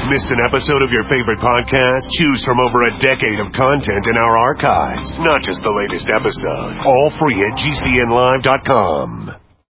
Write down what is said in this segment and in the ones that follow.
Missed an episode of your favorite podcast? Choose from over a decade of content in our archives, not just the latest episode. All free at GCNlive.com.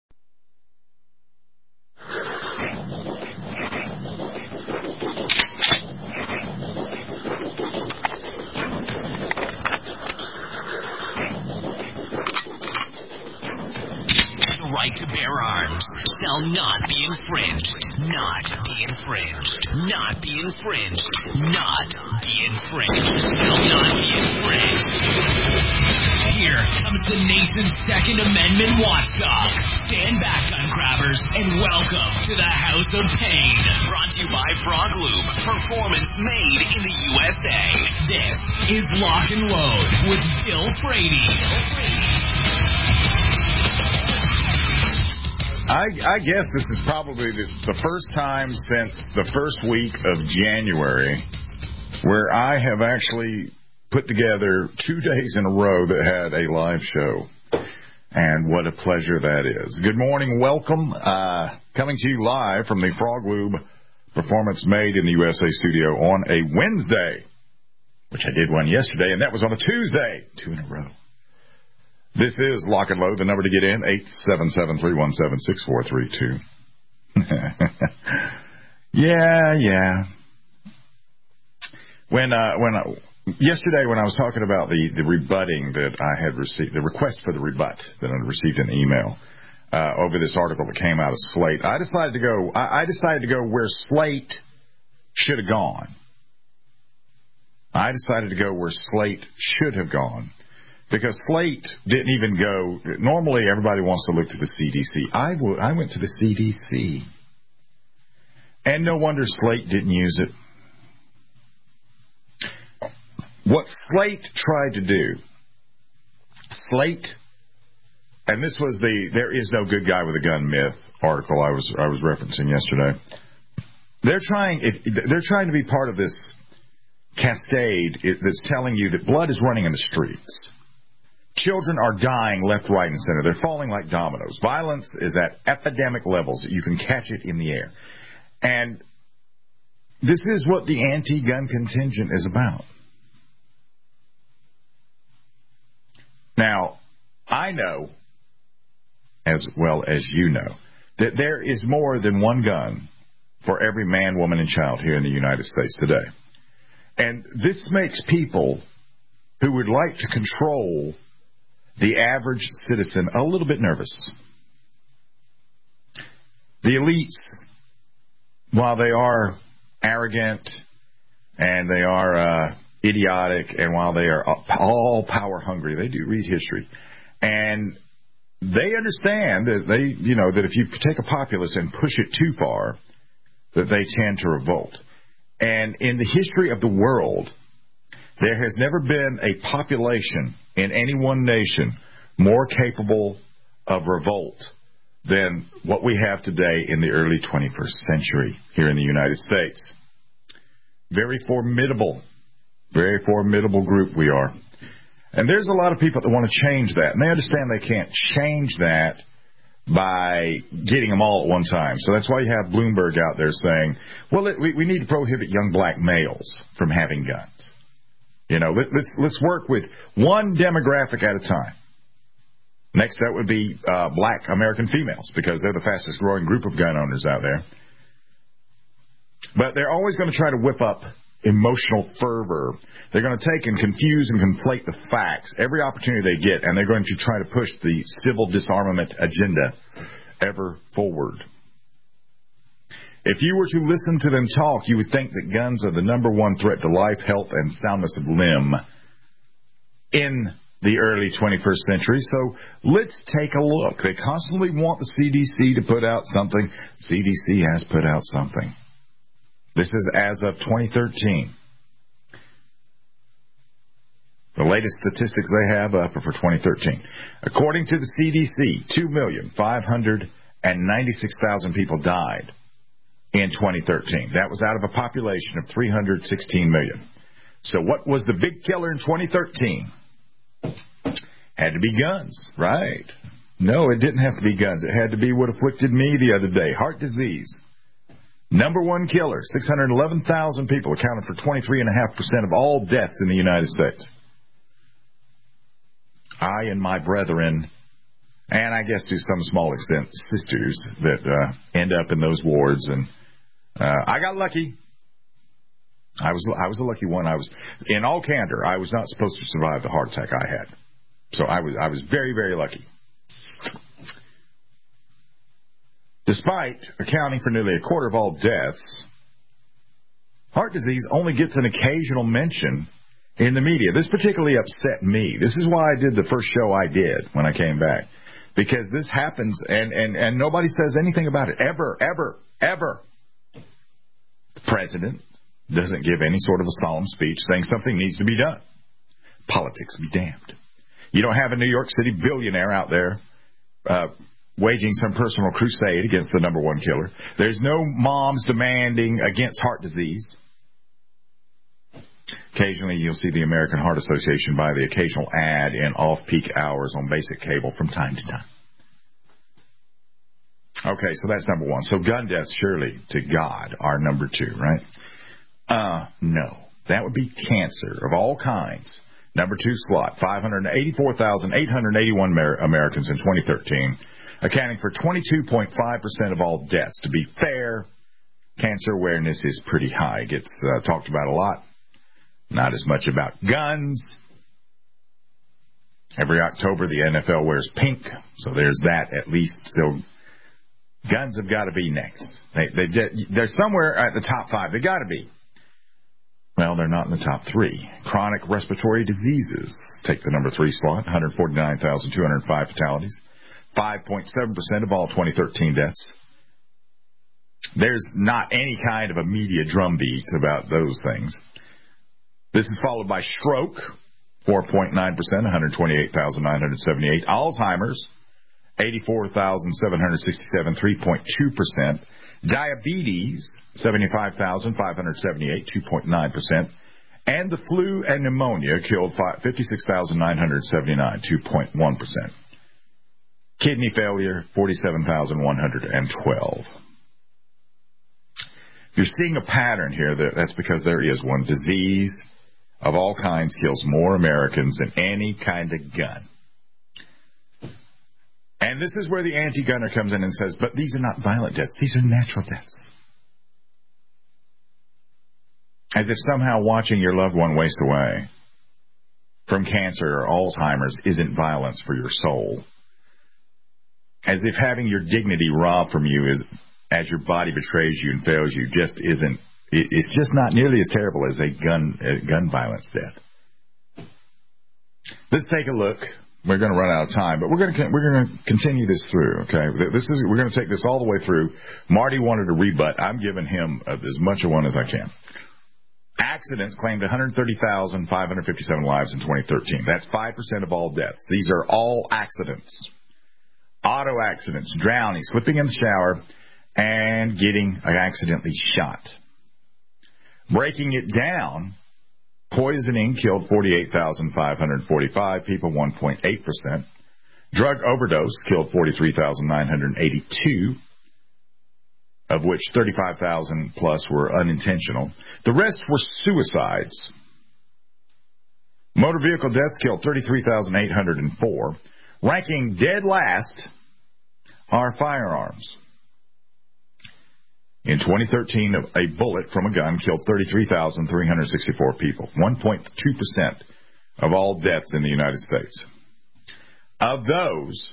Right to bear arms shall not be infringed. Not be infringed. Not be infringed. Not be infringed. Shall not be infringed. Here comes the nation's Second Amendment watchdog. Stand back, gun grabbers, and welcome to the House of Pain. Brought to you by Frog Lube. Performance made in the USA. This is Lock and Load with Bill Frady. I guess this is probably the first time since the first week of January where I have actually put together 2 days in a row that had a live show. And what a pleasure that is. Good morning. Welcome. Coming to you live from the Frog Lube Performance Made in the USA studio on a Wednesday, which I did one yesterday, and that was on a Tuesday. 2 in a row. This is Lock and Load. The number to get in, 877-317-6432. Yeah. Yesterday when I was talking about the rebutting that I had received, the request for the rebut that I received in the email over this article that came out of Slate, I decided to go where Slate should have gone. I decided to go where Slate should have gone. Because Slate didn't even go. Normally, everybody wants to look to the CDC. I went to the CDC. And no wonder Slate didn't use it. What Slate tried to do, and this was the "There is no good guy with a gun" myth article I was referencing yesterday. They're trying to be part of this cascade that's telling you that blood is running in the streets. Children are dying left, right, and center. They're falling like dominoes. Violence is at epidemic levels that you can catch it in the air. And this is what the anti-gun contingent is about. Now, I know, as well as you know, that there is more than one gun for every man, woman, and child here in the United States today. And this makes people who would like to control the average citizen a little bit nervous. The elites, while they are arrogant and they are idiotic, and while they are all power hungry, they do read history, and they understand that that if you take a populace and push it too far, that they tend to revolt. And in the history of the world, there has never been a population in any one nation more capable of revolt than what we have today in the early 21st century here in the United States. Very formidable group we are. And there's a lot of people that want to change that. And they understand they can't change that by getting them all at one time. So that's why you have Bloomberg out there saying, well, we need to prohibit young black males from having guns. Let's work with one demographic at a time. Next, that would be black American females, because they're the fastest growing group of gun owners out there. But they're always going to try to whip up emotional fervor. They're going to take and confuse and conflate the facts every opportunity they get, and they're going to try to push the civil disarmament agenda ever forward. If you were to listen to them talk, you would think that guns are the number one threat to life, health, and soundness of limb in the early 21st century. So let's take a look. They constantly want the CDC to put out something. CDC has put out something. This is as of 2013. The latest statistics they have up are for 2013. According to the CDC, 2,596,000 people died in 2013. That was out of a population of 316 million. So what was the big killer in 2013? Had to be guns, right? No, it didn't have to be guns. It had to be what afflicted me the other day, heart disease. Number one killer, 611,000 people, accounted for 23.5% of all deaths in the United States. I and my brethren, and I guess to some small extent sisters, that end up in those wards. And I got lucky. I was a lucky one. In all candor, I was not supposed to survive the heart attack I had. So I was very, very lucky. Despite accounting for nearly a quarter of all deaths, heart disease only gets an occasional mention in the media. This particularly upset me. This is why I did the first show I did when I came back. Because this happens, and nobody says anything about it. Ever. The president doesn't give any sort of a solemn speech saying something needs to be done. Politics be damned. You don't have a New York City billionaire out there waging some personal crusade against the number one killer. There's no moms demanding against heart disease. Occasionally you'll see the American Heart Association buy the occasional ad in off-peak hours on basic cable from time to time. Okay, so that's number one. So gun deaths, surely, to God, are number two, right? No. That would be cancer of all kinds. Number two slot, 584,881 Americans in 2013, accounting for 22.5% of all deaths. To be fair, cancer awareness is pretty high. It gets talked about a lot. Not as much about guns. Every October, the NFL wears pink, so there's that at least. So guns have got to be next. They're somewhere at the top five. They got to be. Well, they're not in the top three. Chronic respiratory diseases take the number three slot, 149,205 fatalities, 5.7% of all 2013 deaths. There's not any kind of a media drumbeat about those things. This is followed by stroke, 4.9%, 128,978. Alzheimer's, 84,767, 3.2%. Diabetes, 75,578, 2.9%. And the flu and pneumonia killed 56,979, 2.1%. Kidney failure, 47,112. You're seeing a pattern here. That's because there is one. Disease of all kinds kills more Americans than any kind of gun. And this is where the anti-gunner comes in and says, but these are not violent deaths. These are natural deaths. As if somehow watching your loved one waste away from cancer or Alzheimer's isn't violence for your soul. As if having your dignity robbed from you as your body betrays you and fails you just isn't. It's just not nearly as terrible as a gun violence death. Let's take a look. We're going to run out of time, but we're going to continue this through. Okay, we're going to take this all the way through. Marty wanted a rebut. I'm giving him as much of one as I can. Accidents claimed 130,557 lives in 2013. That's 5% of all deaths. These are all accidents. Auto accidents, drowning, slipping in the shower, and getting accidentally shot. Breaking it down, poisoning killed 48,545 people, 1.8%. Drug overdose killed 43,982, of which 35,000 plus were unintentional. The rest were suicides. Motor vehicle deaths killed 33,804. Ranking dead last are firearms. In 2013, a bullet from a gun killed 33,364 people, 1.2% of all deaths in the United States. Of those,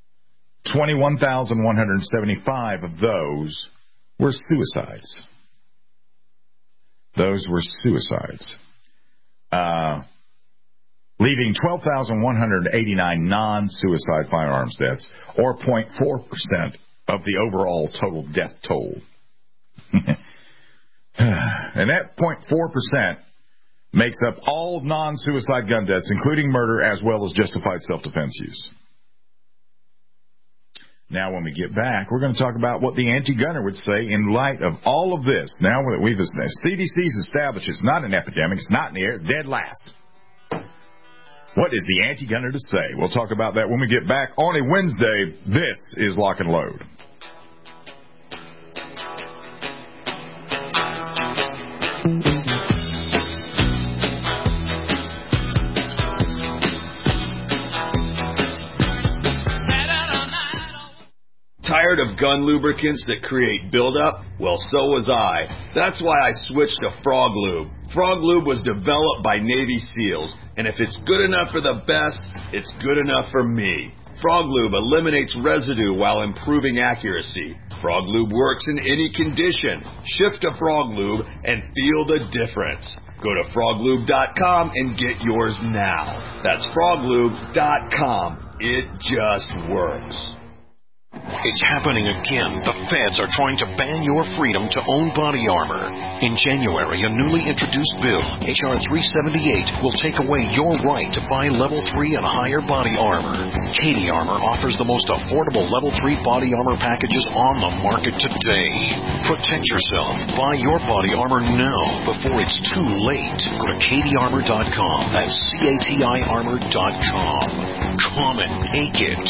21,175 of those were suicides. Those were suicides. Leaving 12,189 non-suicide firearms deaths, or 0.4% of the overall total death toll. And that 0.4% makes up all non-suicide gun deaths, including murder as well as justified self-defense use. Now, when we get back, we're going to talk about what the anti-gunner would say in light of all of this. Now that we've CDC's established it's not an epidemic, it's not in the air, it's dead last. What is the anti-gunner to say? We'll talk about that when we get back on a Wednesday. This is Lock and Load. Tired of gun lubricants that create buildup? Well, so was I. That's why I switched to Frog Lube. Frog Lube was developed by Navy SEALs, and if it's good enough for the best, it's good enough for me. Frog Lube eliminates residue while improving accuracy. Frog Lube works in any condition. Shift to Frog Lube and feel the difference. Go to froglube.com and get yours now. That's froglube.com. It just works. It's happening again. The feds are trying to ban your freedom to own body armor. In January, a newly introduced bill, H.R. 378, will take away your right to buy Level 3 and higher body armor. Katie Armor offers the most affordable Level 3 body armor packages on the market today. Protect yourself. Buy your body armor now before it's too late. Go to katiearmor.com. That's CATIarmor.com. Come and take it.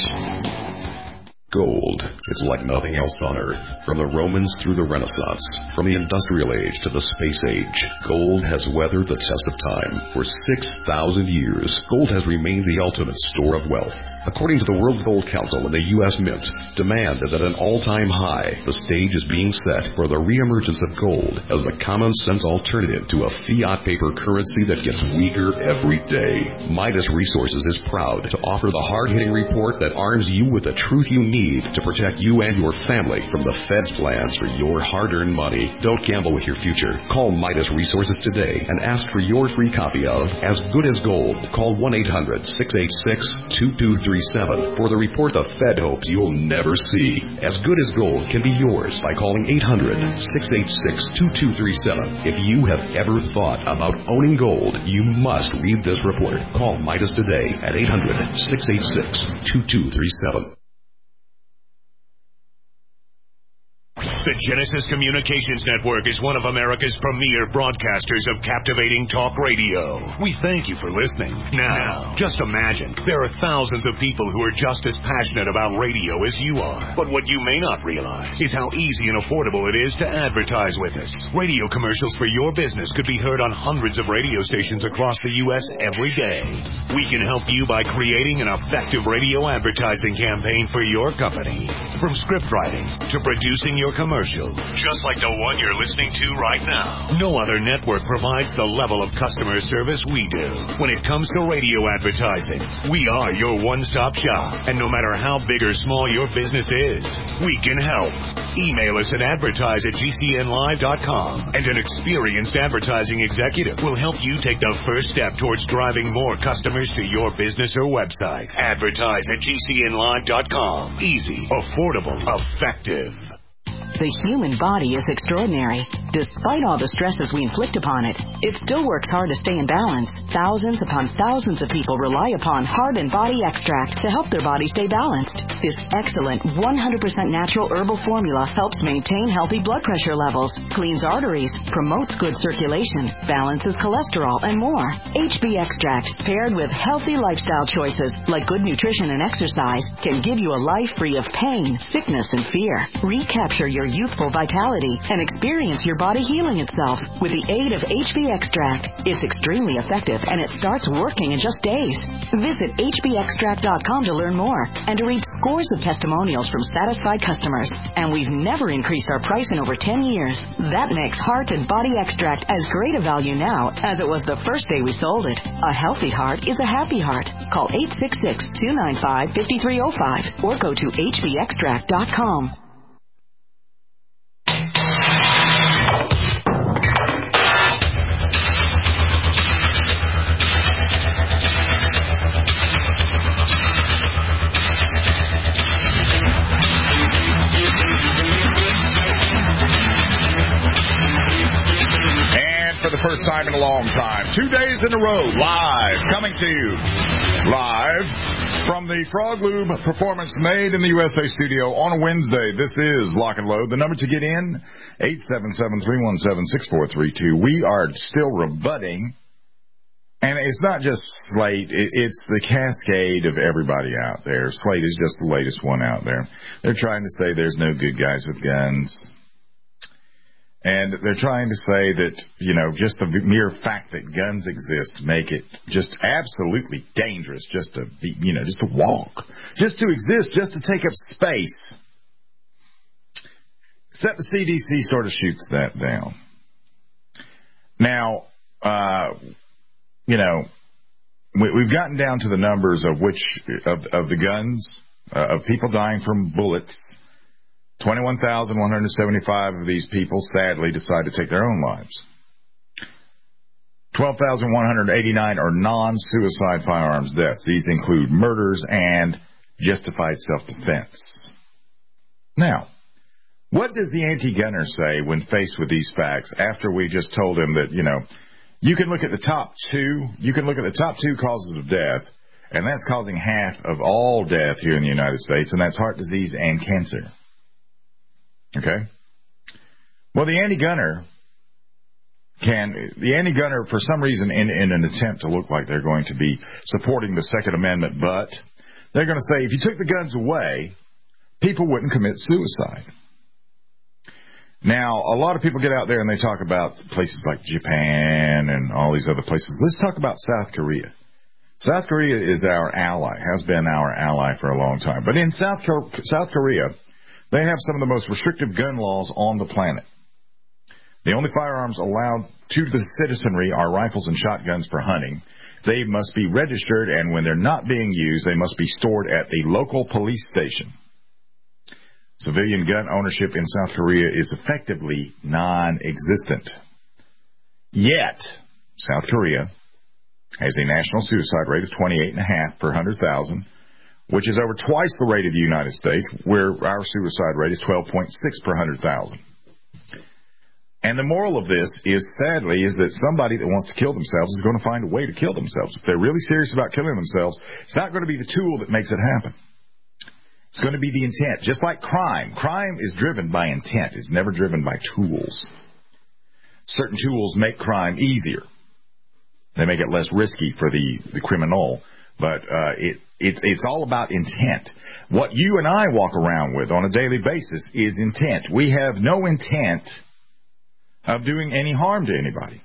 Gold. It's like nothing else on Earth. From the Romans through the Renaissance, from the Industrial Age to the Space Age, gold has weathered the test of time. For 6,000 years, gold has remained the ultimate store of wealth. According to the World Gold Council and the U.S. Mint, demand is at an all-time high. The stage is being set for the reemergence of gold as the common-sense alternative to a fiat paper currency that gets weaker every day. Midas Resources is proud to offer the hard-hitting report that arms you with the truth you need to protect you and your family from the Fed's plans for your hard-earned money. Don't gamble with your future. Call Midas Resources today and ask for your free copy of As Good as Gold. Call 1-800-686-2237 for the report the Fed hopes you'll never see. As Good as Gold can be yours by calling 800-686-2237. If you have ever thought about owning gold, you must read this report. Call Midas today at 800-686-2237. The Genesis Communications Network is one of America's premier broadcasters of captivating talk radio. We thank you for listening. Now, just imagine, there are thousands of people who are just as passionate about radio as you are. But what you may not realize is how easy and affordable it is to advertise with us. Radio commercials for your business could be heard on hundreds of radio stations across the U.S. every day. We can help you by creating an effective radio advertising campaign for your company. From script writing to producing your commercial, just like the one you're listening to right now. No other network provides the level of customer service we do. When it comes to radio advertising, we are your one-stop shop. And no matter how big or small your business is, we can help. Email us at advertise@gcnlive.com, and an experienced advertising executive will help you take the first step towards driving more customers to your business or website. Advertise@gcnlive.com. Easy, affordable, effective. The human body is extraordinary. Despite all the stresses we inflict upon it, it still works hard to stay in balance. Thousands upon thousands of people rely upon Heart and Body Extract to help their body stay balanced. This excellent 100% natural herbal formula helps maintain healthy blood pressure levels, cleans arteries, promotes good circulation, balances cholesterol, and more. HB Extract, paired with healthy lifestyle choices like good nutrition and exercise, can give you a life free of pain, sickness, and fear. Recapture your youthful vitality and experience your body healing itself with the aid of HB Extract. It's extremely effective and it starts working in just days. Visit hbextract.com to learn more and to read scores of testimonials from satisfied customers. And we've never increased our price in over 10 years. That makes Heart and Body Extract as great a value now as it was the first day we sold it. A healthy heart is a happy heart. Call 866-295-5305 or go to hbextract.com. First time in a long time. 2 days in a row, coming to you live from the Frog Lube Performance Made in the USA studio on a Wednesday. This is Lock and Load. The number to get in, 877-317-6432. We are still rebutting, and it's not just Slate, it's the cascade of everybody out there. Slate is just the latest one out there. They're trying to say there's no good guys with guns. And they're trying to say that, just the mere fact that guns exist make it just absolutely dangerous just to be, just to walk, just to exist, just to take up space. Except the CDC sort of shoots that down. Now, we've gotten down to the numbers of of the guns, of people dying from bullets. 21,175 of these people, sadly, decide to take their own lives. 12,189 are non-suicide firearms deaths. These include murders and justified self-defense. Now, what does the anti-gunner say when faced with these facts after we just told him that, you can look at the top two causes of death, and that's causing half of all death here in the United States, and that's heart disease and cancer. Okay? Well, the anti-gunner, for some reason, in an attempt to look like they're going to be supporting the Second Amendment, but they're going to say if you took the guns away, people wouldn't commit suicide. Now, a lot of people get out there and they talk about places like Japan and all these other places. Let's talk about South Korea. South Korea is our ally, has been our ally for a long time. But in South Korea, they have some of the most restrictive gun laws on the planet. The only firearms allowed to the citizenry are rifles and shotguns for hunting. They must be registered, and when they're not being used, they must be stored at the local police station. Civilian gun ownership in South Korea is effectively non-existent. Yet, South Korea has a national suicide rate of 28.5 per 100,000, which is over twice the rate of the United States, where our suicide rate is 12.6 per 100,000. And the moral of this is, sadly, is that somebody that wants to kill themselves is going to find a way to kill themselves. If they're really serious about killing themselves, it's not going to be the tool that makes it happen. It's going to be the intent. Just like crime. Crime is driven by intent. It's never driven by tools. Certain tools make crime easier. They make it less risky for the criminal. But it's all about intent. What you and I walk around with on a daily basis is intent. We have no intent of doing any harm to anybody.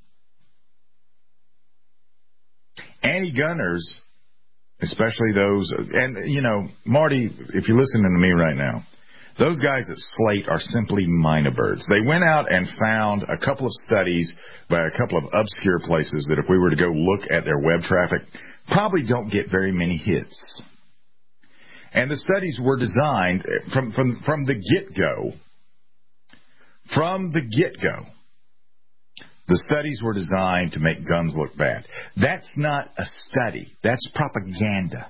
Anti-gunners, especially those, and, Marty, if you're listening to me right now, those guys at Slate are simply minor birds. They went out and found a couple of studies by a couple of obscure places that if we were to go look at their web traffic, probably don't get very many hits. And the studies were designed from the get-go. From the get-go, the studies were designed to make guns look bad. That's not a study. That's propaganda.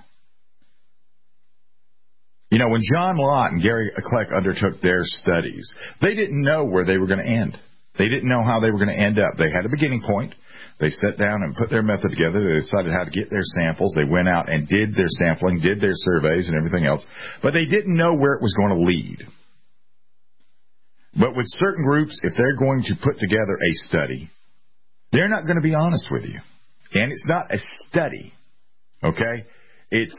When John Lott and Gary Kleck undertook their studies, they didn't know where they were going to end. They didn't know how they were going to end up. They had a beginning point. They sat down and put their method together. They decided how to get their samples. They went out and did their sampling, did their surveys and everything else. But they didn't know where it was going to lead. But with certain groups, if they're going to put together a study, they're not going to be honest with you. And it's not a study, okay? It's,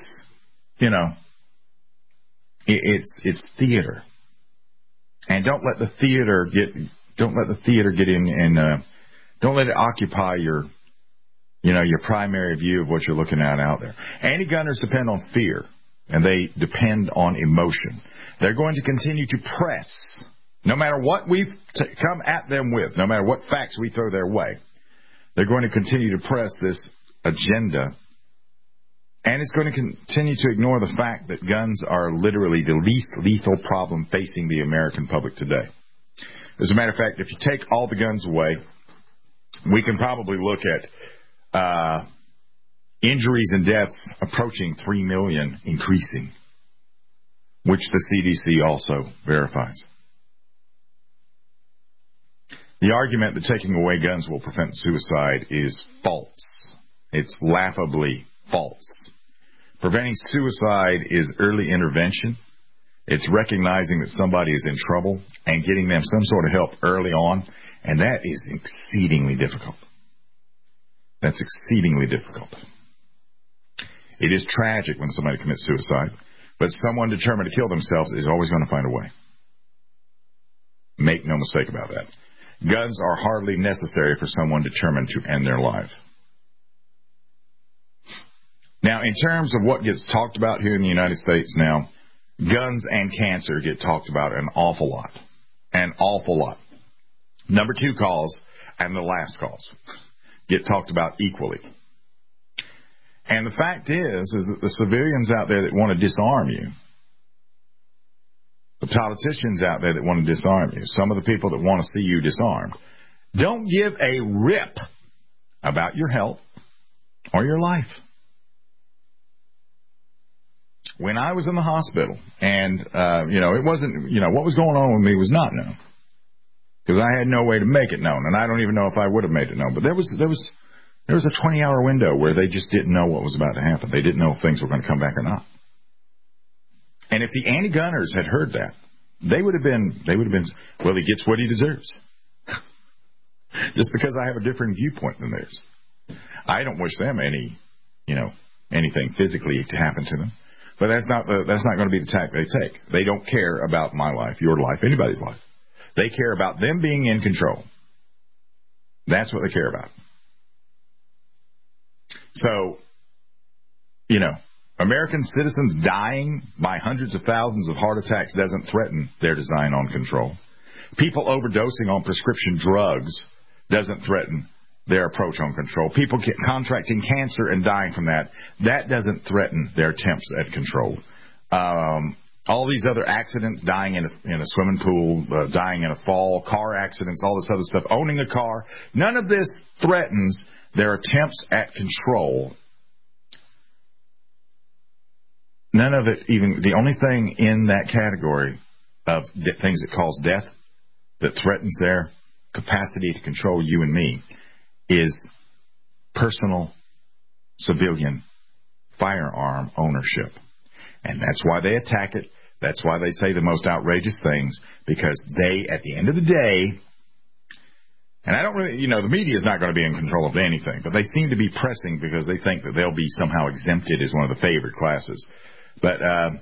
it's theater. And don't let the theater get in and don't let it occupy your primary view of what you're looking at out there. Anti-gunners depend on fear, and they depend on emotion. They're going to continue to press. No matter what we come at them with, no matter what facts we throw their way, they're going to continue to press this agenda, and it's going to continue to ignore the fact that guns are literally the least lethal problem facing the American public today. As a matter of fact, if you take all the guns away, we can probably look at injuries and deaths approaching 3 million increasing, which the CDC also verifies. The argument that taking away guns will prevent suicide is false. It's laughably false. Preventing suicide is early intervention. It's recognizing that somebody is in trouble and getting them some sort of help early on, and that is exceedingly difficult. That's exceedingly difficult. It is tragic when somebody commits suicide, but someone determined to kill themselves is always going to find a way. Make no mistake about that. Guns are hardly necessary for someone determined to end their life. Now, in terms of what gets talked about here in the United States now, guns and cancer get talked about an awful lot. An awful lot. Number 2 cause and the last cause get talked about equally. And the fact is that the civilians out there that want to disarm you, the politicians out there that want to disarm you, some of the people that want to see you disarmed, don't give a rip about your health or your life. When I was in the hospital, and, it wasn't, what was going on with me was not known. Because I had no way to make it known, and I don't even know if I would have made it known. But there was a 20-hour window where they just didn't know what was about to happen. They didn't know if things were going to come back or not. And if the anti-gunners had heard that, they would have been, well, he gets what he deserves. Just because I have a different viewpoint than theirs. I don't wish them anything physically to happen to them. But that's not going to be the tack they take. They don't care about my life, your life, anybody's life. They care about them being in control. That's what they care about. So, American citizens dying by hundreds of thousands of heart attacks doesn't threaten their design on control. People overdosing on prescription drugs doesn't threaten their approach on control. People contracting cancer and dying from that doesn't threaten their attempts at control. All these other accidents, dying in a swimming pool, dying in a fall, car accidents, all this other stuff, owning a car, none of this threatens their attempts at control. None of it even, the only thing in that category of things that cause death that threatens their capacity to control you and me is personal civilian firearm ownership. And that's why they attack it. That's why they say the most outrageous things, because they, at the end of the day, and I don't really, the media is not going to be in control of anything, but they seem to be pressing because they think that they'll be somehow exempted as one of the favored classes. But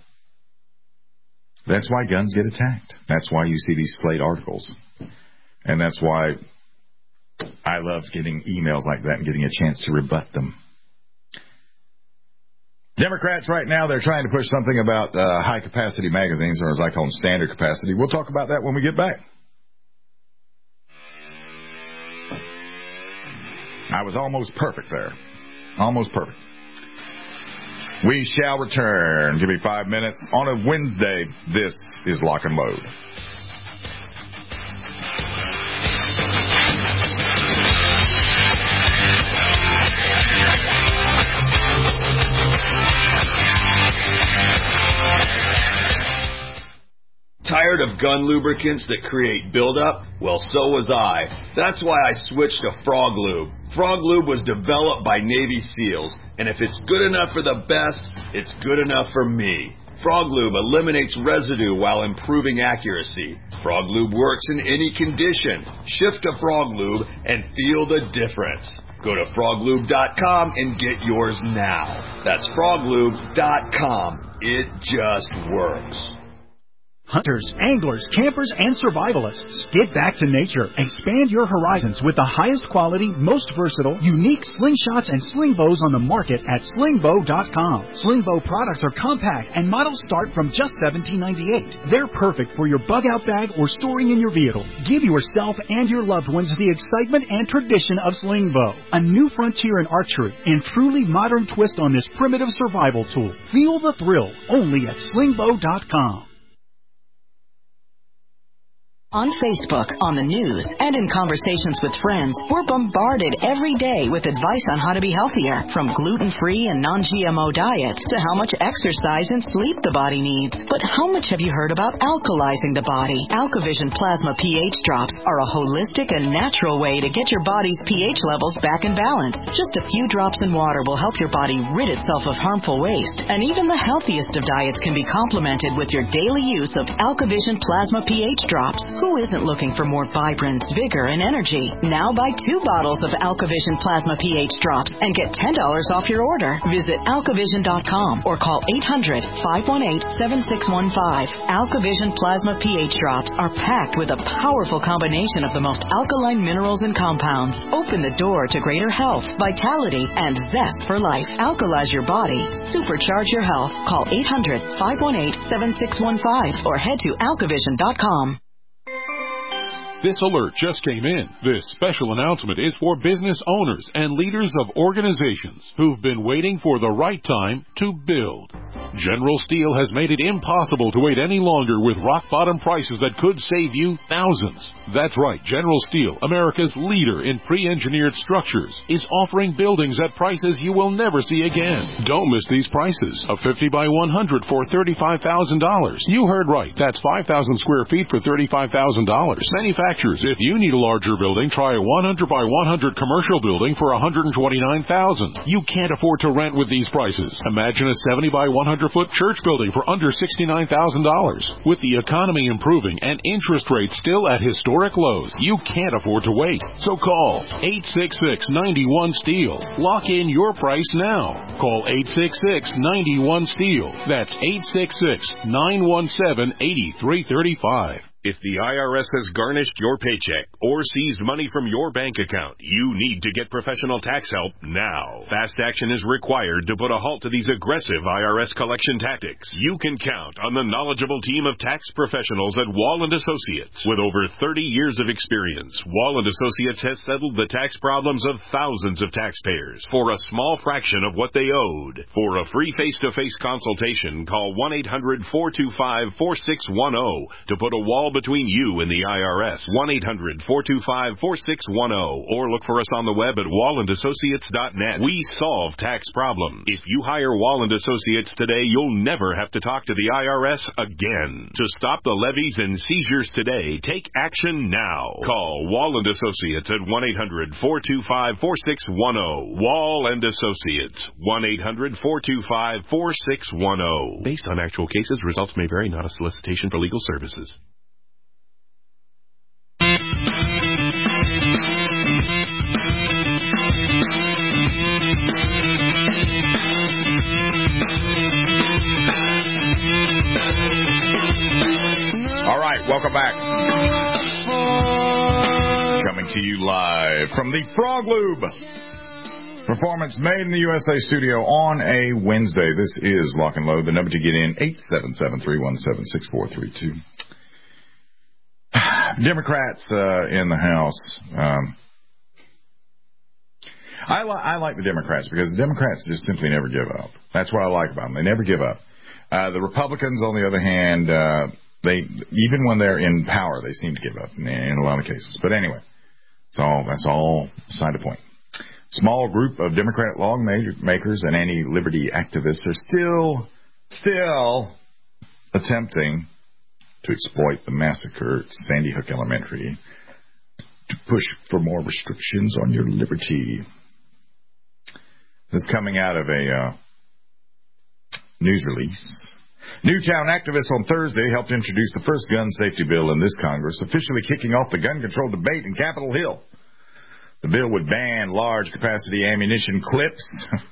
that's why guns get attacked. That's why you see these Slate articles. And that's why I love getting emails like that and getting a chance to rebut them. Democrats right now, they're trying to push something about high-capacity magazines, or as I call them, standard capacity. We'll talk about that when we get back. I was almost perfect there. Almost perfect. We shall return. Give me 5 minutes. On a Wednesday, this is Lock and Load. Tired of gun lubricants that create buildup? Well, so was I. That's why I switched to Frog Lube. Frog Lube was developed by Navy SEALs, and if it's good enough for the best, it's good enough for me. Frog Lube eliminates residue while improving accuracy. Frog Lube works in any condition. Shift to Frog Lube and feel the difference. Go to froglube.com and get yours now. That's froglube.com. It just works. Hunters, anglers, campers, and survivalists. Get back to nature. Expand your horizons with the highest quality, most versatile, unique slingshots and sling bows on the market at slingbow.com. Slingbow products are compact and models start from just $17.98. They're perfect for your bug-out bag or storing in your vehicle. Give yourself and your loved ones the excitement and tradition of Slingbow. A new frontier in archery and truly modern twist on this primitive survival tool. Feel the thrill only at slingbow.com. On Facebook, on the news, and in conversations with friends, we're bombarded every day with advice on how to be healthier, from gluten-free and non-GMO diets to how much exercise and sleep the body needs. But how much have you heard about alkalizing the body? AlkaVision Plasma pH drops are a holistic and natural way to get your body's pH levels back in balance. Just a few drops in water will help your body rid itself of harmful waste. And even the healthiest of diets can be complemented with your daily use of AlkaVision Plasma pH drops. Who isn't looking for more vibrance, vigor, and energy? Now buy 2 bottles of AlkaVision Plasma pH drops and get $10 off your order. Visit AlkaVision.com or call 800-518-7615. AlkaVision Plasma pH drops are packed with a powerful combination of the most alkaline minerals and compounds. Open the door to greater health, vitality, and zest for life. Alkalize your body. Supercharge your health. Call 800-518-7615 or head to AlkaVision.com. This alert just came in. This special announcement is for business owners and leaders of organizations who've been waiting for the right time to build. General Steel has made it impossible to wait any longer with rock-bottom prices that could save you thousands. That's right, General Steel, America's leader in pre-engineered structures, is offering buildings at prices you will never see again. Don't miss these prices. A 50 by 100 for $35,000. You heard right. That's 5,000 square feet for $35,000. Manufacturers, if you need a larger building, try a 100 by 100 commercial building for $129,000. You can't afford to rent with these prices. Imagine a 70 by 100 foot church building for under $69,000. With the economy improving and interest rates still at historic lows, you can't afford to wait. So call 866-91-STEEL. Lock in your price now. Call 866-91-STEEL. That's 866-917-8335. If the IRS has garnished your paycheck or seized money from your bank account, you need to get professional tax help now. Fast action is required to put a halt to these aggressive IRS collection tactics. You can count on the knowledgeable team of tax professionals at Wall & Associates. With over 30 years of experience, Wall & Associates has settled the tax problems of thousands of taxpayers for a small fraction of what they owed. For a free face-to-face consultation, call 1-800-425-4610 to put a wall between you and the IRS. 1-800-425-4610 or look for us on the web at wallandassociates.net. We solve tax problems. If you hire Wall & Associates today, you'll never have to talk to the IRS again. To stop the levies and seizures today, take action now. Call Wall & Associates at 1-800-425-4610. Wall & Associates. 1-800-425-4610. Based on actual cases, results may vary, not a solicitation for legal services. All right, welcome back. Coming to you live from the Frog Lube Performance Made in the USA studio on a Wednesday. This is Lock and Load. The number to get in, 877-317-6432. Democrats in the House. I like the Democrats because the Democrats just simply never give up. That's what I like about them. They never give up. The Republicans, on the other hand, they even when they're in power, they seem to give up in a lot of cases. But anyway, that's all beside the point. Small group of Democrat lawmakers and anti-liberty activists are still attempting to exploit the massacre at Sandy Hook Elementary to push for more restrictions on your liberty. This is coming out of a news release. Newtown activists on Thursday helped introduce the first gun safety bill in this Congress, officially kicking off the gun control debate in Capitol Hill. The bill would ban large-capacity ammunition clips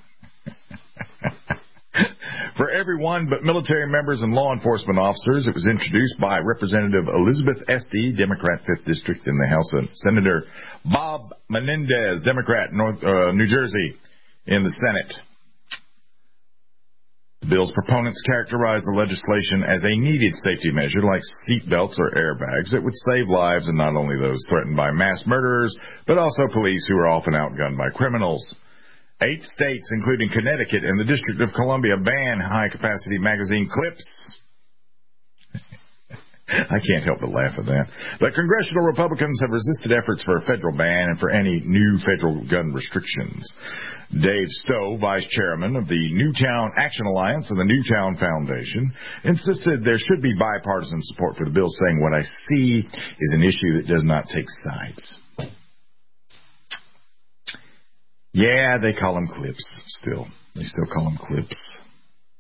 for everyone but military members and law enforcement officers. It was introduced by Representative Elizabeth Esty, Democrat 5th District in the House, and Senator Bob Menendez, Democrat, New Jersey, in the Senate. The bill's proponents characterize the legislation as a needed safety measure like seat belts or airbags that would save lives, and not only those threatened by mass murderers, but also police who are often outgunned by criminals. 8 states, including Connecticut and the District of Columbia, ban high-capacity magazine clips. I can't help but laugh at that. But congressional Republicans have resisted efforts for a federal ban and for any new federal gun restrictions. Dave Stowe, vice chairman of the Newtown Action Alliance and the Newtown Foundation, insisted there should be bipartisan support for the bill, saying, "What I see is an issue that does not take sides." Yeah, they call them clips still. They still call them clips.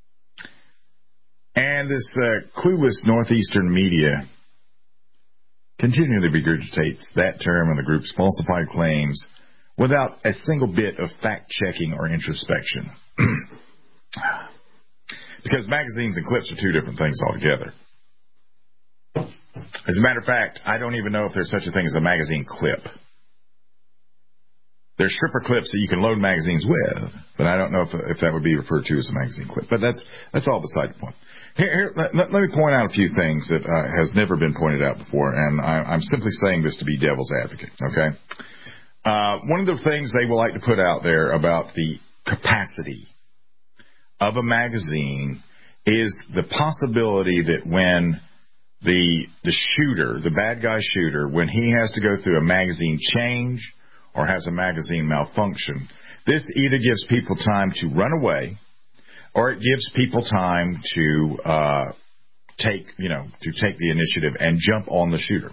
And this clueless Northeastern media continually regurgitates that term and the group's falsified claims without a single bit of fact-checking or introspection. Because magazines and clips are two different things altogether. As a matter of fact, I don't even know if there's such a thing as a magazine clip. There's stripper clips that you can load magazines with, but I don't know if that would be referred to as a magazine clip. But that's all beside the point. Here, let me point out a few things that has never been pointed out before, and I'm simply saying this to be devil's advocate, okay? One of the things they will like to put out there about the capacity of a magazine is the possibility that when the shooter, the bad guy shooter, when he has to go through a magazine change or has a magazine malfunction, this either gives people time to run away or it gives people time to take the initiative and jump on the shooter.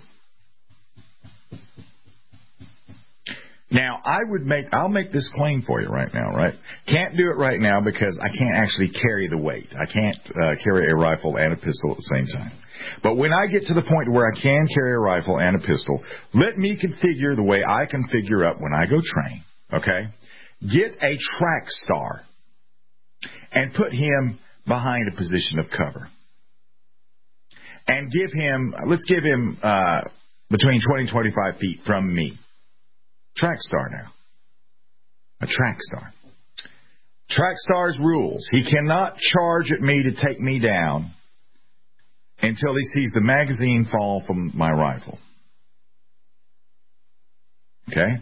Now, I'll make this claim for you right now, right? Can't do it right now because I can't actually carry the weight. I can't carry a rifle and a pistol at the same time. But when I get to the point where I can carry a rifle and a pistol, let me configure the way I configure up when I go train, okay? Get a track star and put him behind a position of cover. And let's give him between 20 and 25 feet from me. Track star now. A track star. Track star's rules. He cannot charge at me to take me down until he sees the magazine fall from my rifle. Okay?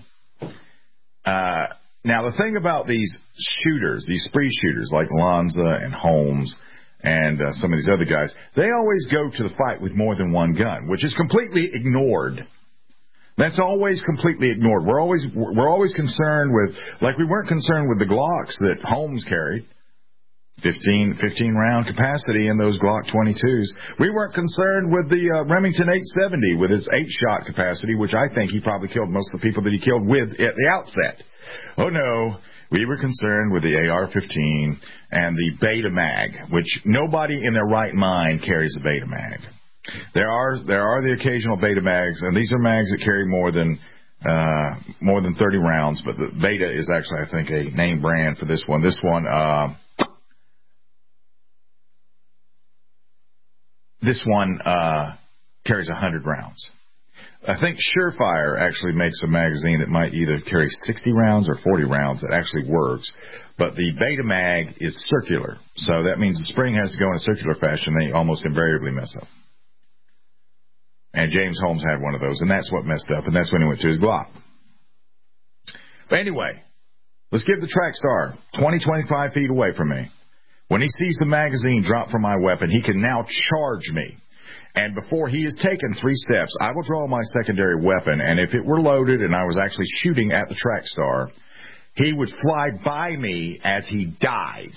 Now, the thing about these shooters, these spree shooters like Lanza and Holmes and some of these other guys, they always go to the fight with more than one gun, which is completely ignored. That's always completely ignored. We're always concerned with, like we weren't concerned with the Glocks that Holmes carried, 15 round capacity in those Glock 22s. We weren't concerned with the Remington 870 with its 8-shot capacity, which I think he probably killed most of the people that he killed with at the outset. Oh no, we were concerned with the AR-15 and the Beta Mag, which nobody in their right mind carries a Beta Mag. There are the occasional Beta Mags, and these are mags that carry more than 30 rounds, but the Beta is actually, I think, a name brand for this one. This one carries 100 rounds. I think Surefire actually makes a magazine that might either carry 60 rounds or 40 rounds that actually works, but the Beta Mag is circular, so that means the spring has to go in a circular fashion. They almost invariably mess up. And James Holmes had one of those, and that's what messed up, and that's when he went to his Glock. But anyway, let's give the track star 20, 25 feet away from me. When he sees the magazine drop from my weapon, he can now charge me. And before he has taken 3 steps, I will draw my secondary weapon, and if it were loaded and I was actually shooting at the track star, he would fly by me as he died.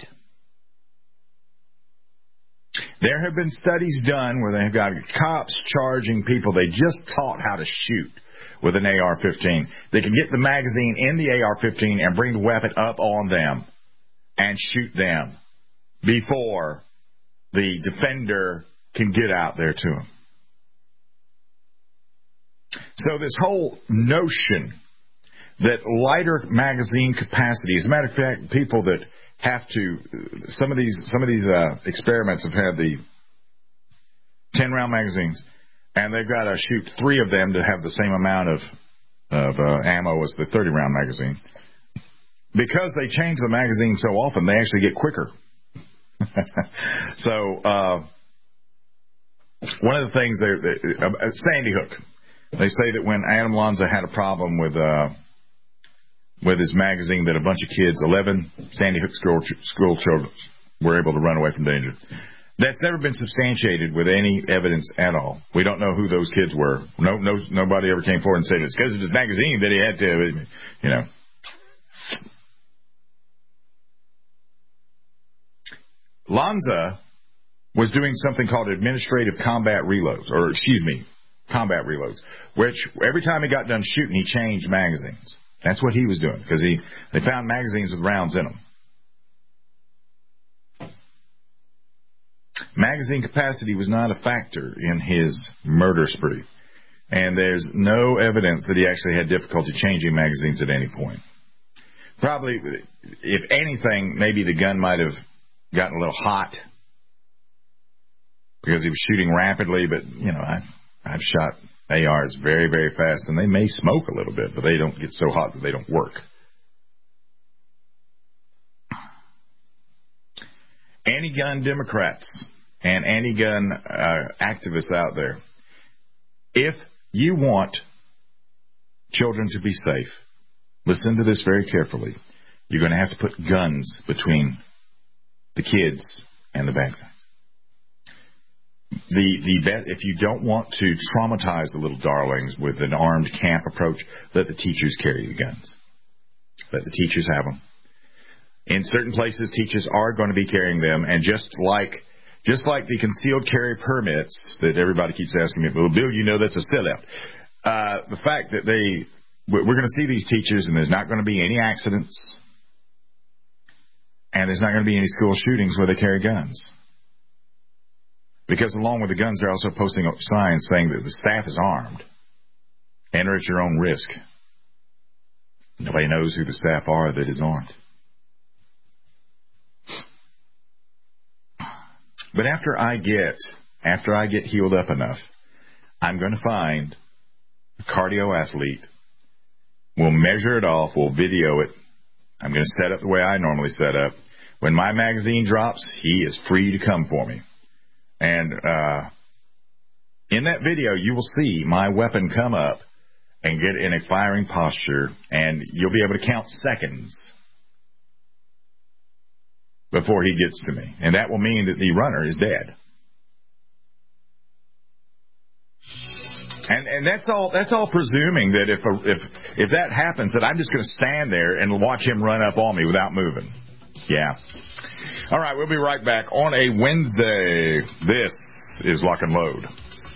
There have been studies done where they've got cops charging people they just taught how to shoot with an AR-15. They can get the magazine in the AR-15 and bring the weapon up on them and shoot them before the defender can get out there to him. So this whole notion that lighter magazine capacity, as a matter of fact, people that have to, some of these experiments have had the 10-round magazines, and they've got to shoot 3 of them to have the same amount of ammo as the 30-round magazine. Because they change the magazine so often, they actually get quicker. So, one of the things, Sandy Hook, they say that when Adam Lanza had a problem with his magazine, that a bunch of kids, 11 Sandy Hook school children, were able to run away from danger. That's never been substantiated with any evidence at all. We don't know who those kids were. Nobody ever came forward and said it's because of his magazine that he had to, you know. Lanza was doing something called administrative combat reloads, combat reloads, which every time he got done shooting, he changed magazines. That's what he was doing, because they found magazines with rounds in them. Magazine capacity was not a factor in his murder spree. And there's no evidence that he actually had difficulty changing magazines at any point. Probably, if anything, maybe the gun might have gotten a little hot because he was shooting rapidly. But, you know, I've shot ARs very, very fast, and they may smoke a little bit, but they don't get so hot that they don't work. Anti-gun Democrats and anti-gun activists out there, if you want children to be safe, listen to this very carefully. You're going to have to put guns between the kids and the bad guys. If you don't want to traumatize the little darlings with an armed camp approach, let the teachers carry the guns. Let the teachers have them. In certain places, teachers are going to be carrying them, and just like the concealed carry permits that everybody keeps asking me, well, Bill, you know that's a sellout. The fact that we're going to see these teachers, and there's not going to be any accidents, and there's not going to be any school shootings where they carry guns. Because along with the guns, they're also posting up signs saying that the staff is armed. Enter at your own risk. Nobody knows who the staff are that is armed. But after I get healed up enough, I'm going to find a cardio athlete. We'll measure it off. We'll video it. I'm going to set up the way I normally set up. When my magazine drops, he is free to come for me. And in that video, you will see my weapon come up and get in a firing posture, and you'll be able to count seconds before he gets to me. And that will mean that the runner is dead. And that's all presuming that if that happens, that I'm just going to stand there and watch him run up on me without moving. Yeah. All right, we'll be right back on a Wednesday. This is Lock and Load.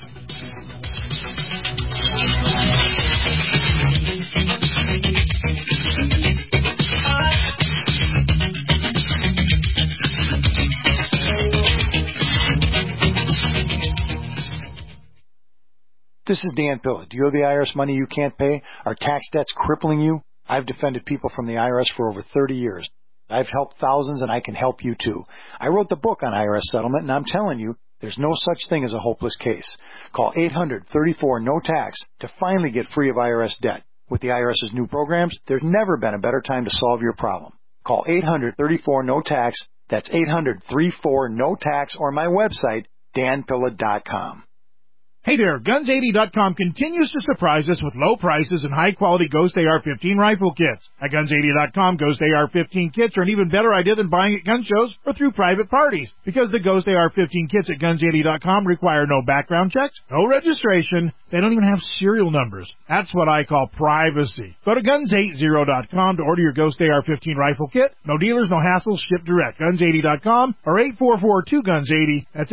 This is Dan Pilla. Do you owe the IRS money you can't pay? Are tax debts crippling you? I've defended people from the IRS for over 30 years. I've helped thousands, and I can help you too. I wrote the book on IRS settlement, and I'm telling you, there's no such thing as a hopeless case. Call 800-34-NO-TAX to finally get free of IRS debt. With the IRS's new programs, there's never been a better time to solve your problem. Call 800-34-NO-TAX. That's 800-34-NO-TAX, or my website, danpilla.com. Hey there, Guns80.com continues to surprise us with low prices and high-quality Ghost AR-15 rifle kits. At Guns80.com, Ghost AR-15 kits are an even better idea than buying at gun shows or through private parties, because the Ghost AR-15 kits at Guns80.com require no background checks, no registration, they don't even have serial numbers. That's what I call privacy. Go to Guns80.com to order your Ghost AR-15 rifle kit. No dealers, no hassles, ship direct. Guns80.com or 844-2-GUNS-80. That's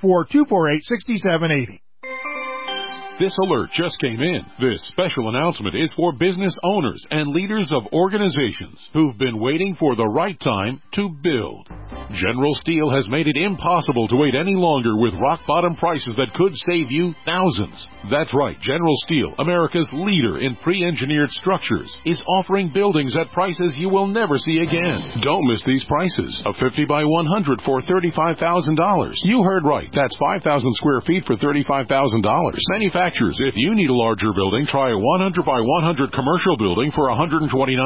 844-248-6780. This alert just came in. This special announcement is for business owners and leaders of organizations who've been waiting for the right time to build. General Steel has made it impossible to wait any longer with rock-bottom prices that could save you thousands. That's right, General Steel, America's leader in pre-engineered structures, is offering buildings at prices you will never see again. Don't miss these prices. A 50 by 100 for $35,000. You heard right. That's 5,000 square feet for $35,000. Manufacturers, if you need a larger building, try a 100 by 100 commercial building for $129,000.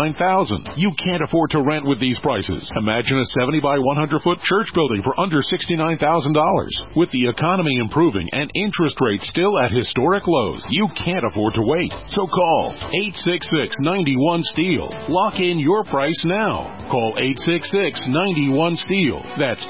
You can't afford to rent with these prices. Imagine a 70 by 100-foot church building for under $69,000. With the economy improving and interest rates still at historic lows, you can't afford to wait. So call 866-91-STEEL. Lock in your price now. Call 866-91-STEEL. That's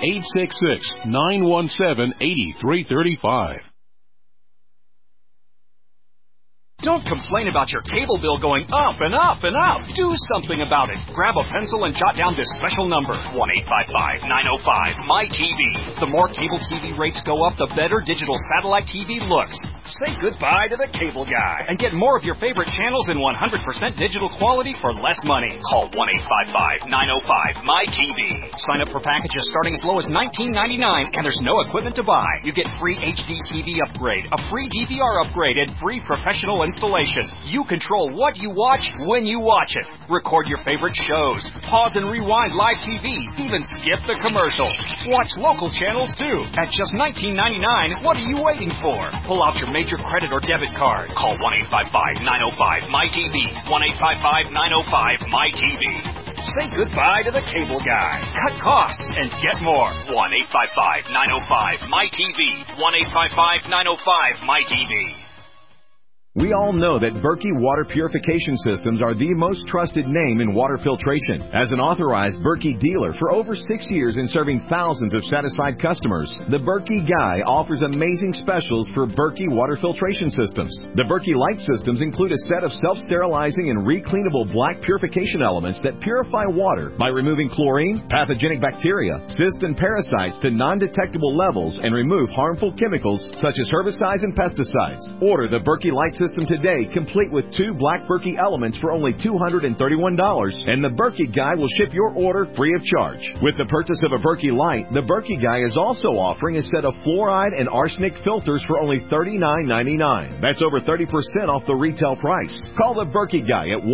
866-917-8335. Don't complain about your cable bill going up and up and up. Do something about it. Grab a pencil and jot down this special number, 1-855-905-MY-TV. The more cable TV rates go up, the better digital satellite TV looks. Say goodbye to the cable guy and get more of your favorite channels in 100% digital quality for less money. Call 1-855-905-MY-TV. Sign up for packages starting as low as $19.99, and there's no equipment to buy. You get free HD TV upgrade, a free DVR upgrade, and free professional installation. You control what you watch when you watch it. Record your favorite shows. Pause and rewind live TV. Even skip the commercials. Watch local channels too. At just $19.99, what are you waiting for? Pull out your major credit or debit card. Call 1-855-905-MY-TV. 1-855-905-MY-TV. Say goodbye to the cable guy. Cut costs and get more. 1-855-905-MY-TV. 1-855-905-MY-TV. We all know that Berkey Water Purification Systems are the most trusted name in water filtration. As an authorized Berkey dealer for over 6 years in serving thousands of satisfied customers, the Berkey Guy offers amazing specials for Berkey Water Filtration Systems. The Berkey Light Systems include a set of self-sterilizing and recleanable black purification elements that purify water by removing chlorine, pathogenic bacteria, cysts, and parasites to non-detectable levels and remove harmful chemicals such as herbicides and pesticides. Order the Berkey Light System today, complete with 2 black Berkey elements for only $231, and the Berkey Guy will ship your order free of charge. With the purchase of a Berkey Light, the Berkey Guy is also offering a set of fluoride and arsenic filters for only $39.99. That's over 30% off the retail price. Call the Berkey Guy at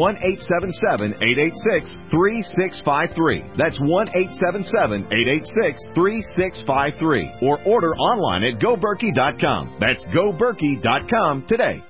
1-877-886-3653. That's 1-877-886-3653. Or order online at GoBerkey.com. That's GoBerkey.com today.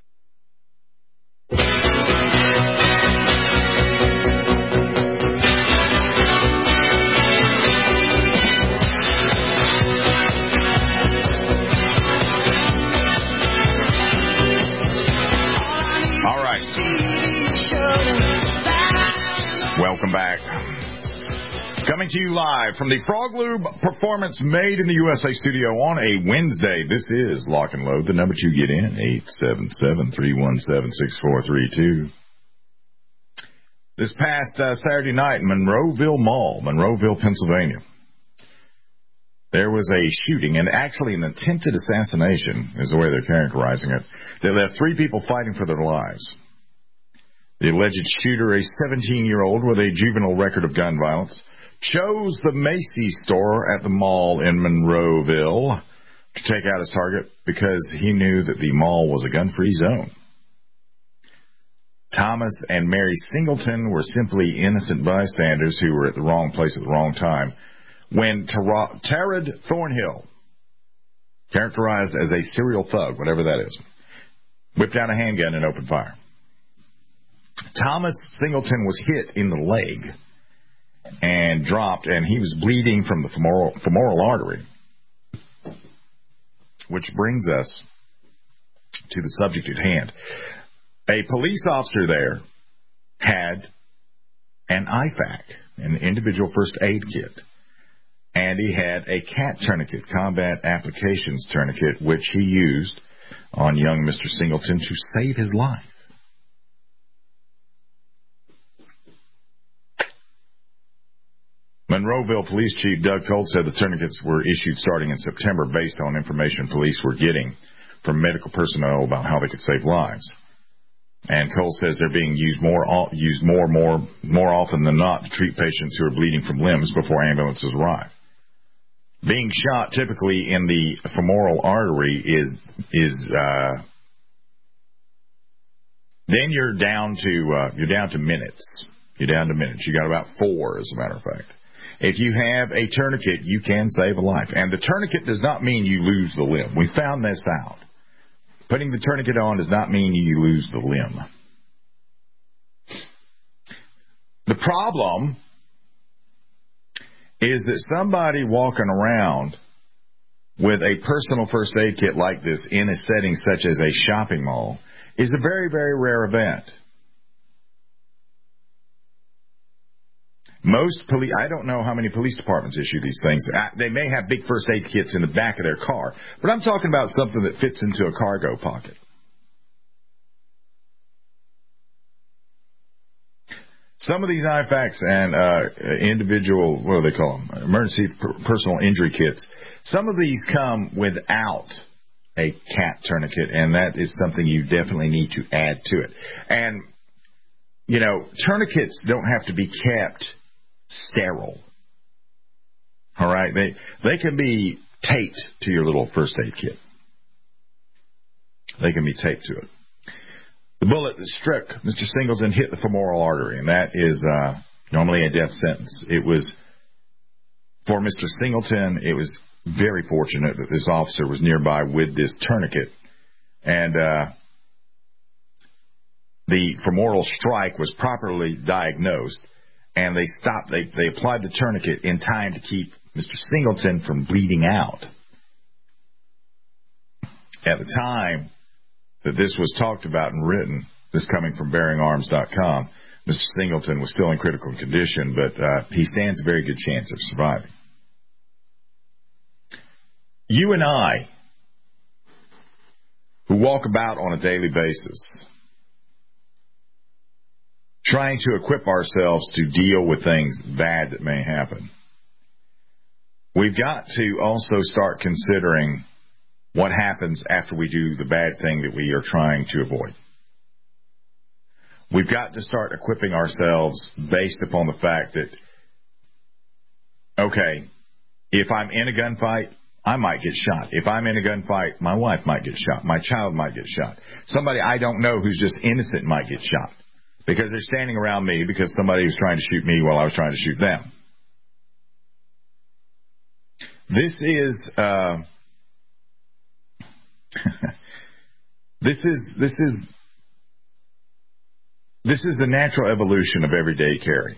Welcome back. Coming to you live from the Frog Lube Performance Made in the USA studio on a Wednesday. This is Lock and Load. The number to get in, 877-317-6432. This past Saturday night in Monroeville Mall, Monroeville, Pennsylvania, there was a shooting, and actually an attempted assassination is the way they're characterizing it. They left 3 people fighting for their lives. The alleged shooter, a 17-year-old with a juvenile record of gun violence, chose the Macy's store at the mall in Monroeville to take out his target because he knew that the mall was a gun-free zone. Thomas and Mary Singleton were simply innocent bystanders who were at the wrong place at the wrong time when Tarad Thornhill, characterized as a serial thug, whatever that is, whipped out a handgun and opened fire. Thomas Singleton was hit in the leg and dropped, and he was bleeding from the femoral artery. Which brings us to the subject at hand. A police officer there had an IFAK, an individual first aid kit, and he had a CAT tourniquet, combat applications tourniquet, which he used on young Mr. Singleton to save his life. Monroeville Police Chief Doug Colt said the tourniquets were issued starting in September based on information police were getting from medical personnel about how they could save lives. And Colt says they're being used more often than not to treat patients who are bleeding from limbs before ambulances arrive. Being shot typically in the femoral artery is then you're down to minutes. You're down to minutes. You got about 4, as a matter of fact. If you have a tourniquet, you can save a life. And the tourniquet does not mean you lose the limb. We found this out. Putting the tourniquet on does not mean you lose the limb. The problem is that somebody walking around with a personal first aid kit like this in a setting such as a shopping mall is a very, very rare event. I don't know how many police departments issue these things. They may have big first aid kits in the back of their car, but I'm talking about something that fits into a cargo pocket. Some of these IFAKs and individual, what do they call them, emergency personal injury kits, some of these come without a CAT tourniquet, and that is something you definitely need to add to it. And, you know, tourniquets don't have to be kept sterile. All right? They can be taped to your little first aid kit. They can be taped to it. The bullet that struck Mr. Singleton hit the femoral artery, and that is normally a death sentence. It was, for Mr. Singleton, it was very fortunate that this officer was nearby with this tourniquet. And the femoral strike was properly diagnosed, and they stopped. They applied the tourniquet in time to keep Mr. Singleton from bleeding out. At the time that this was talked about and written, this coming from BearingArms.com, Mr. Singleton was still in critical condition, but he stands a very good chance of surviving. You and I, who walk about on a daily basis, trying to equip ourselves to deal with things bad that may happen, we've got to also start considering what happens after we do the bad thing that we are trying to avoid. We've got to start equipping ourselves based upon the fact that, okay, if I'm in a gunfight, I might get shot. If I'm in a gunfight, my wife might get shot. My child might get shot. Somebody I don't know who's just innocent might get shot because they're standing around me because somebody was trying to shoot me while I was trying to shoot them. This is This is the natural evolution of everyday carry.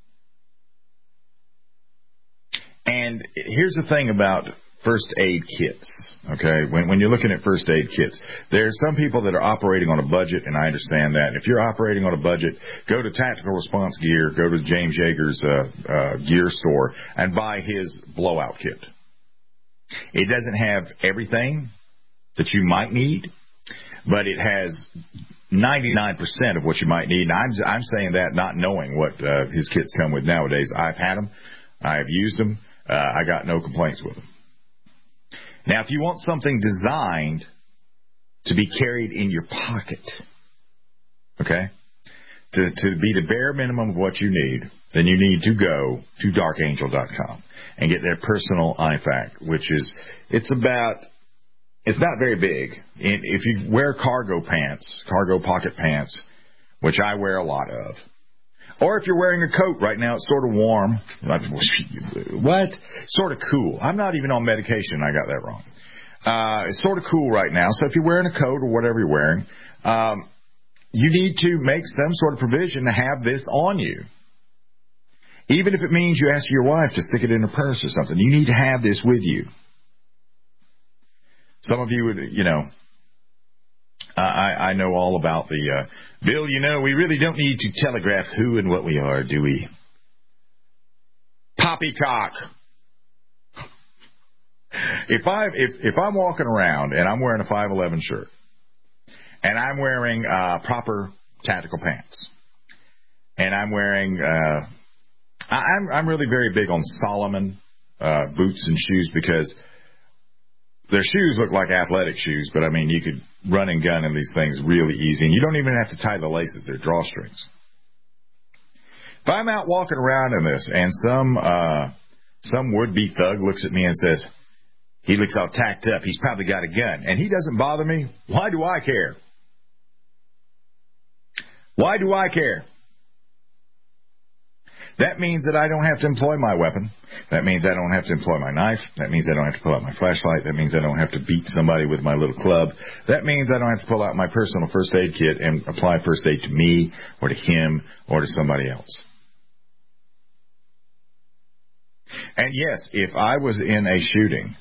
And here's the thing about first aid kits, okay? When you're looking at first aid kits, there are some people that are operating on a budget, and I understand that. If you're operating on a budget, go to Tactical Response Gear, go to James Yeager's gear store, and buy his blowout kit. It doesn't have everything that you might need, but it has 99% of what you might need. And I'm saying that not knowing what his kits come with nowadays. I've had them. I've used them. I got no complaints with them. Now, if you want something designed to be carried in your pocket, okay, to be the bare minimum of what you need, then you need to go to darkangel.com and get their personal IFAK, which is, it's not very big. And if you wear cargo pocket pants, which I wear a lot of, or if you're wearing a coat right now, it's sort of warm. What? Sort of cool. I'm not even on medication. I got that wrong. It's sort of cool right now. So if you're wearing a coat or whatever you're wearing, you need to make some sort of provision to have this on you. Even if it means you ask your wife to stick it in her purse or something, you need to have this with you. Some of you would, I know all about the, Bill, we really don't need to telegraph who and what we are, do we? Poppycock. If I'm walking around and I'm wearing a 511 shirt and I'm wearing proper tactical pants and I'm wearing, I'm really very big on Solomon boots and shoes because their shoes look like athletic shoes, but I mean, you could run and gun in these things really easy, and you don't even have to tie the laces. They're drawstrings. If I'm out walking around in this, and some would-be thug looks at me and says, he looks all tacked up, he's probably got a gun, and he doesn't bother me, why do I care? Why do I care? That means that I don't have to employ my weapon. That means I don't have to employ my knife. That means I don't have to pull out my flashlight. That means I don't have to beat somebody with my little club. That means I don't have to pull out my personal first aid kit and apply first aid to me or to him or to somebody else. And yes, if I was in a shooting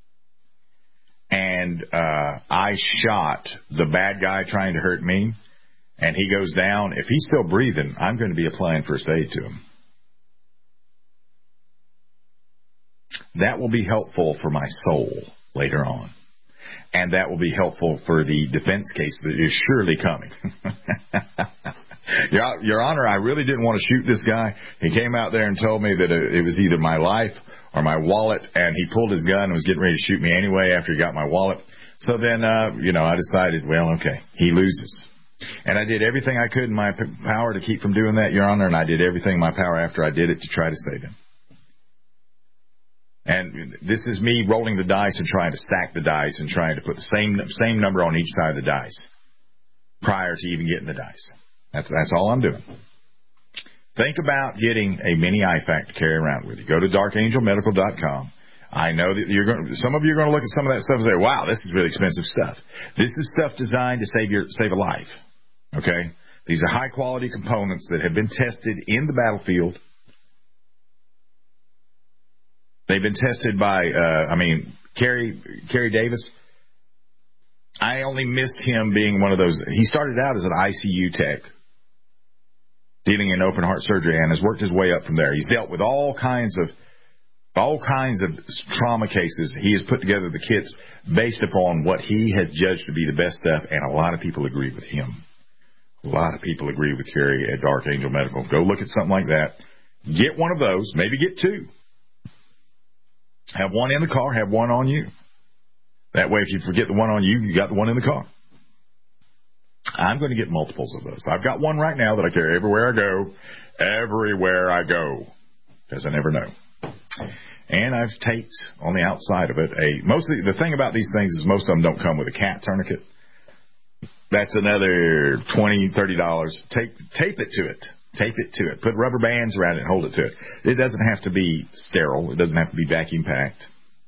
and I shot the bad guy trying to hurt me and he goes down, if he's still breathing, I'm going to be applying first aid to him. That will be helpful for my soul later on. And that will be helpful for the defense case that is surely coming. Your Honor, I really didn't want to shoot this guy. He came out there and told me that it was either my life or my wallet, and he pulled his gun and was getting ready to shoot me anyway after he got my wallet. So then, I decided, well, okay, he loses. And I did everything I could in my power to keep from doing that, Your Honor, and I did everything in my power after I did it to try to save him. And this is me rolling the dice and trying to stack the dice and trying to put the same number on each side of the dice prior to even getting the dice. That's all I'm doing. Think about getting a mini IFAC to carry around with you. Go to darkangelmedical.com. I know that some of you are going to look at some of that stuff and say, wow, this is really expensive stuff. This is stuff designed to save a life. Okay? These are high quality components that have been tested in the battlefield. They've been tested by, Kerry Davis. I only missed him being one of those. He started out as an ICU tech, dealing in open heart surgery, and has worked his way up from there. He's dealt with all kinds of trauma cases. He has put together the kits based upon what he has judged to be the best stuff, and a lot of people agree with him. A lot of people agree with Kerry at Dark Angel Medical. Go look at something like that. Get one of those. Maybe get two. Have one in the car. Have one on you. That way, if you forget the one on you, you got the one in the car. I'm going to get multiples of those. I've got one right now that I carry everywhere I go. Everywhere I go. Because I never know. And I've taped on the outside of it mostly the thing about these things is most of them don't come with a cat tourniquet. That's another $20, $30. Tape it to it. Tape it to it. Put rubber bands around it and hold it to it. It doesn't have to be sterile. It doesn't have to be vacuum packed.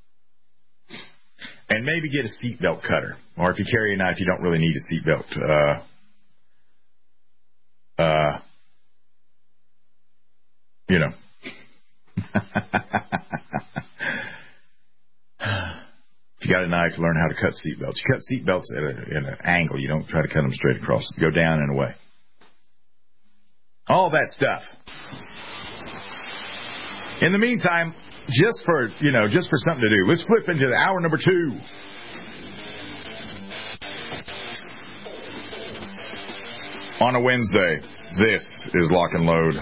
And maybe get a seatbelt cutter. Or if you carry a knife, you don't really need a seatbelt. If you got a knife, learn how to cut seatbelts. You cut seatbelts in an angle. You don't try to cut them straight across. Go down and away. All that stuff. In the meantime, just for something to do, let's flip into hour number 2. On a Wednesday, this is Lock and Load.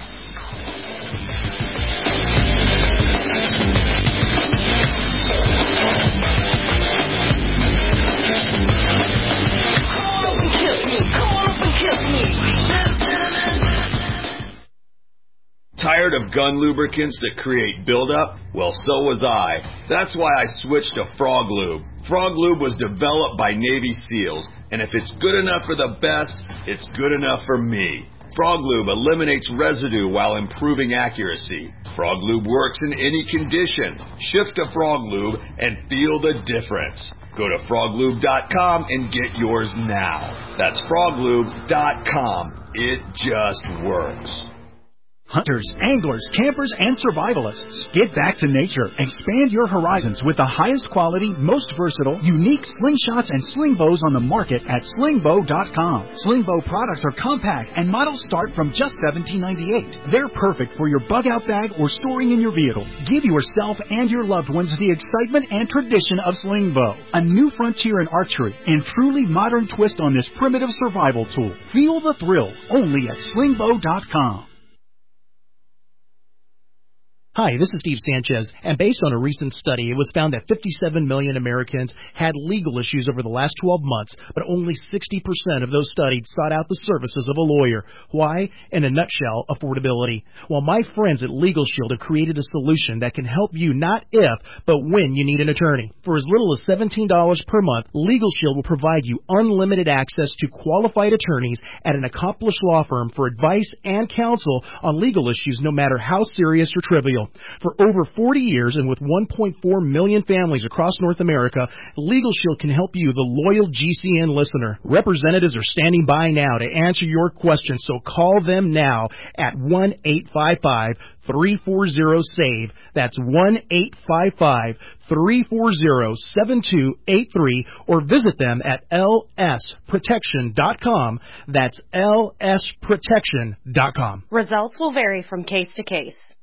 Tired of gun lubricants that create buildup? Well, so was I. That's why I switched to Frog Lube. Frog Lube was developed by Navy SEALs, and if it's good enough for the best, it's good enough for me. Frog Lube eliminates residue while improving accuracy. Frog Lube works in any condition. Shift to Frog Lube and feel the difference. Go to froglube.com and get yours now. That's froglube.com. It just works. Hunters, anglers, campers, and survivalists. Get back to nature. Expand your horizons with the highest quality, most versatile, unique slingshots and sling bows on the market at slingbow.com. Sling bow products are compact and models start from just $17.98. They're perfect for your bug out bag or storing in your vehicle. Give yourself and your loved ones the excitement and tradition of sling bow. A new frontier in archery and truly modern twist on this primitive survival tool. Feel the thrill only at slingbow.com. Hi, this is Steve Sanchez, and based on a recent study, it was found that 57 million Americans had legal issues over the last 12 months, but only 60% of those studied sought out the services of a lawyer. Why? In a nutshell, affordability. Well, my friends at Legal Shield have created a solution that can help you not if, but when you need an attorney. For as little as $17 per month, Legal Shield will provide you unlimited access to qualified attorneys at an accomplished law firm for advice and counsel on legal issues no matter how serious or trivial. For over 40 years and with 1.4 million families across North America, Legal Shield can help you, the loyal GCN listener. Representatives are standing by now to answer your questions, so call them now at 1-855-340-SAVE. That's 1-855-340-7283, or visit them at lsprotection.com. That's lsprotection.com. Results will vary from case to case.